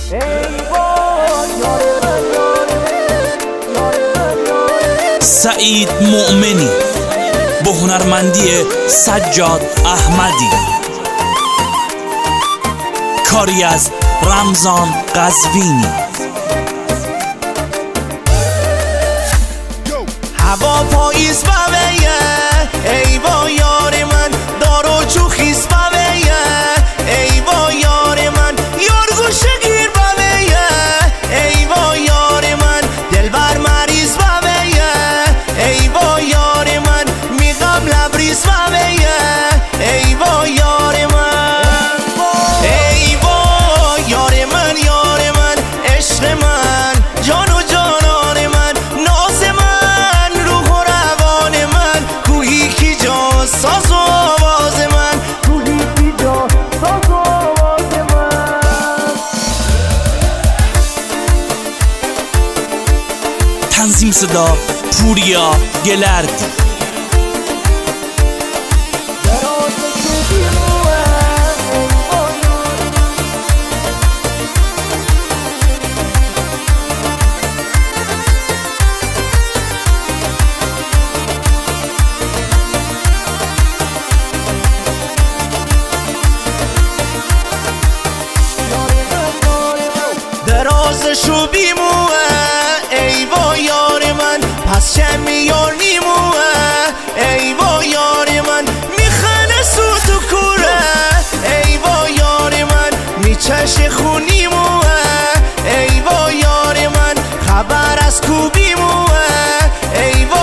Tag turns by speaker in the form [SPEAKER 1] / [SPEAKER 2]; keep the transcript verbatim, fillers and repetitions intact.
[SPEAKER 1] سعید مؤمنی با هنرمندی سجاد احمدی، کاری از رمضان قزوینی.
[SPEAKER 2] هوا پاییز بویه ای با یار من، دارو چوخیز بویه ای با یار من، یار گوشه گیر بویه ای با یار من، دلبر مریض بویه ای با یار من، میغم لبریز بویه ای با یار من، ای با یار من، یار من، عشق من، جان و جانان من، ناز من، روح و روان من، کوهی کی جا ساز و آواز من، کوهی کی جا ساز و آواز من.
[SPEAKER 1] تنظیم صدا پوریا گلردی.
[SPEAKER 2] درازشو بیموه ای با یار من، پس چه یار نیموه ای با یار من، میخنه سوت و کوره ای با یار من، میچش خونیموه ای با یار من، خبر از کو بیموه ای با